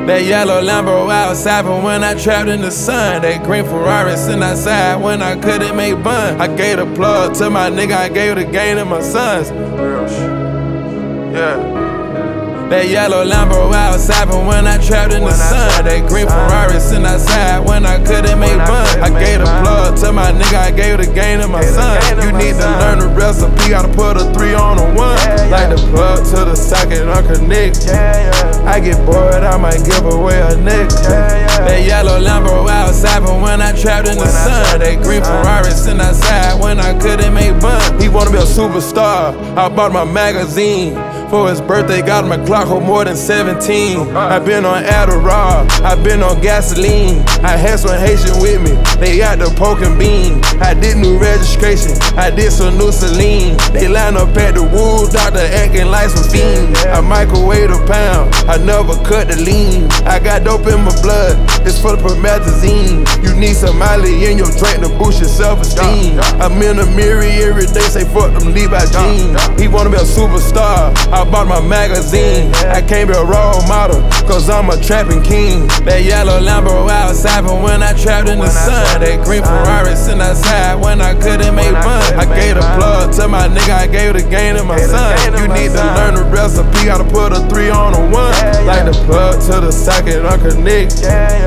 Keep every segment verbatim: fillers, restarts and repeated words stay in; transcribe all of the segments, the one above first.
That yellow Lambo outside, but when I trapped in the sun. That green Ferrari sitting outside when I couldn't make bun. I gave the plug to my nigga, I gave the game to my sons. Yeah. That yellow Lambo outside, but when I trapped in the sun. That green Ferrari sitting outside when I couldn't make bun. I gave the plug to my nigga, I gave the game to my son. You need to learn the recipe, gotta put a three on a one. Like the plug to the socket, unconnect. I get bored, I might give away a neck. That yellow Lambo outside, but when I trapped in the sun. That green Ferrari sitting outside when I couldn't make bun. He wanna be a superstar, I bought my magazine. For his birthday, got him a clock for more than seventeen. I been on Adderall, I been on gasoline. I had some Haitian with me, they got the poke and bean. I did new registration, I did some new Celine. They line up at the wood, doctor acting like some fiend. I microwave a pound, I never cut the lean. I got dope in my blood, it's for the promethazine. You need some Molly in your drink to boost your self-esteem. I'm in the mirror every day, say fuck them Levi jeans. He wanna be a superstar, I bought my magazine. I can't be a role model, cause I'm a trapping king. That yellow Lambo outside, but when I trapped in the sun. That green Ferrari sitting outside when I couldn't make bun. I gave the plug to my nigga, I gave the game to my son. You need to learn the recipe, gotta put a three on a one. Like the plug to the socket, unconnect.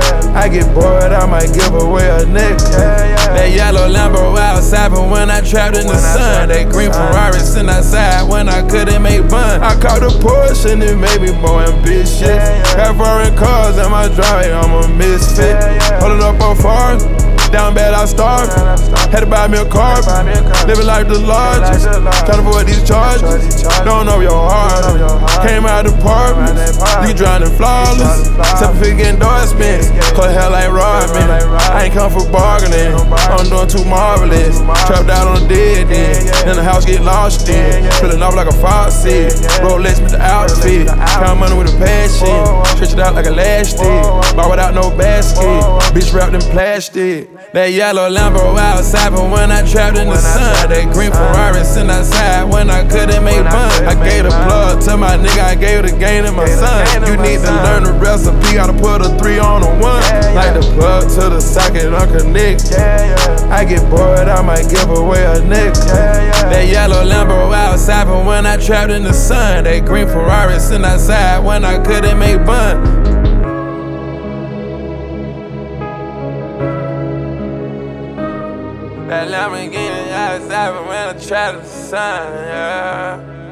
I get bored, I might give away a neck. That yellow Lambo outside, but when I trapped in the sun. That green Ferrari sitting outside when I couldn't make bun. I caught a Porsche and it made me more ambitious. Got foreign cars in my driveway, I'm a misfit. Holding up on farms, down bad I starved. Had to buy me a car, living like the largest. Trying to avoid these charges, don't know your heart. Came out of apartments, you drowning flawless. Seven figure endorsements, cut hair like Rodman. I ain't come for bargaining, I'm doing too marvelous. Trapped out on the dead end, in the house get lost in. Feeling off like a faucet, Rolex with the outfit. Count money with a passion, stretch it out like elastic. Bar without no basket, bitch wrapped in plastic. That yellow Lambo outside, but when I trapped in the sun. That green Ferrari sitting outside when I couldn't make bun. I gave the plug to my nigga, I gave the game to my son. You need to learn the recipe, gotta put a three on a one. Like the plug to the socket, unconnect. I get bored, I might give away a neck. That yellow Lambo outside, but when I trapped in the sun. That green Ferrari sitting outside when I couldn't make bun. That Lamborghini outside, but when I trapped in the sun, yeah.